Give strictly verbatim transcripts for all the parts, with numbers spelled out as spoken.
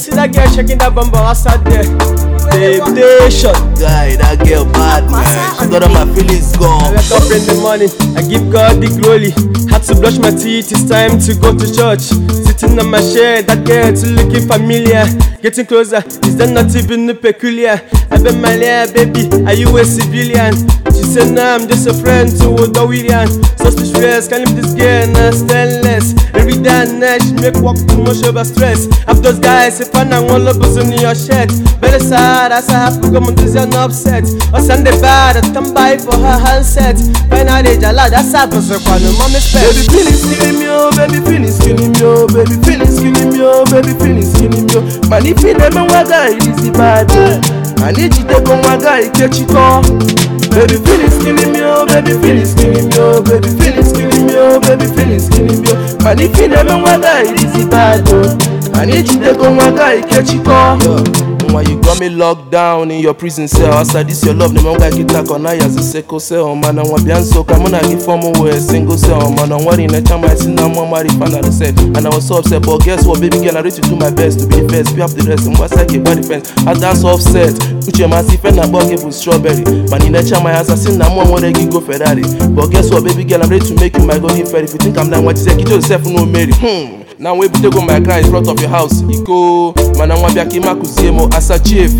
see that girl shaking that bum bum outside there. Babe, they shot. Guy, that girl bad man. She got all my feelings gone. I wake up in the morning, I give God the glory. Had to brush my teeth, it's time to go to church. Sitting on my chair, that girl too looking familiar. Getting closer, is that not even peculiar? I've been my lair, baby, are you a civilian? She said, no, I'm just a friend to Odo William. Suspicious, can't leave this girl, not stainless. Every day and night, she make walk too much over stress. After those guys, if I know one love in your shirt. Very sad, as I have to come into an upset. Or Sunday bad, I stand by for her handset. When I did a lot, that's how I was a fan of mommy spell. Baby, feelings killing me, oh, baby, feelings killing me, oh, baby, feelings killing me, oh, baby, feelings killing me, oh. Man, if you never want guy, it is bad. I need you to go, my guy, catch you call. Baby, feelings killing me, oh, baby, feelings killing me, oh, baby, feelings killing me, oh, baby, feelings killing me, oh. Man, if you never want guy, it is bad. I need you to go, my guy, catch you call. Why you got me locked down in your prison cell? After this your love, the man guy get on I as a second cell. Man, I want to so come on, I give form with a single cell. Man, I'm worrying the time I see now more money finally said. And I was so upset, but guess what, baby girl, I ready to do my best to be first. We have the rest, and what's like a body fence. I dance offset, which a massive and I bought it with strawberry. Man, in the time I has seen now more more than go Ferrari. But guess what, baby girl, I'm ready to make you my golden fairy. If you think I'm done, what you say, you yourself no marry. Hmm. Now we take on my car in front of your house. Iko, man, I want to be a kuzemo as a chief.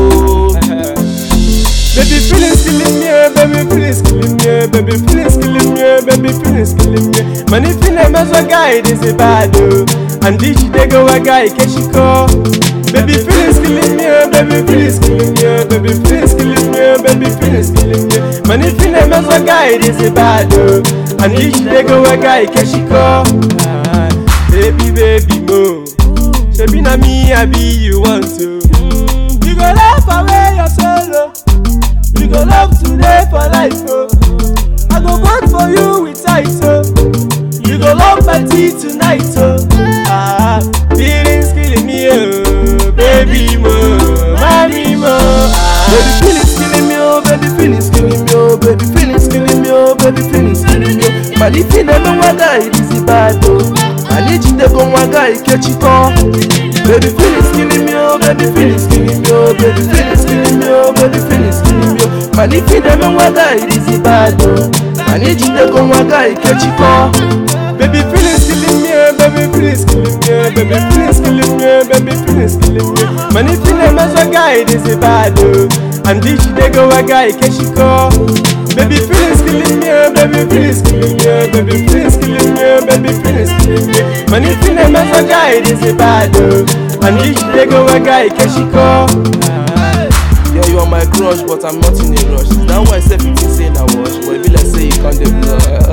Baby, feelings killing me, baby, feelings killing me, baby, feelings killing me, baby, feelings killing me. Man, if you never a guy, this is bad. And this they go a guy, catch you call. Baby, feelings killing me, baby, feelings killing me, baby, feelings killing me, baby, feelings killing me. Man, if you never a guy, this is bad. And this they go a guy, catch you call. Baby, baby, mo. Shebi na me, I be you want to. You go laugh away your sorrow. You go love today for life, oh. I go vote for you with tight, oh. You go love my tea tonight, oh. Ah, feelings killing me, oh. Baby, mo, mommy, mo. Ah. Baby, feelings killing me, oh, baby, feelings killing me, oh, baby, feelings killing me, oh, baby, feelings killing me, oh. But if you never want guy, this is bad, oh. I need you to go one guy, catch you call. Baby, feelings killing me, oh, baby, feelings killing me, oh, baby, feelings killing me, oh, baby, feelings killing me, oh. Man, if you never want guy, this is bad, oh. I need you to go one guy, catch you call. Baby, feelings killing me, oh, baby, feelings killing me, oh, baby, feelings killing me, oh, baby, feelings killing me. Man, if you never a guy, this is bad, oh. And this they go a guy, catch you call. Baby, feelings killing me, oh, baby, feelings killing me, oh, baby, feelings killing me, oh, baby, feelings killing me. Man, if you never a guy, this is bad, oh. And this they go a guy, catch you call. Yeah, you are my crush, but I'm not in a rush. That's why I said fifteen say na wash, but it be like say you can't do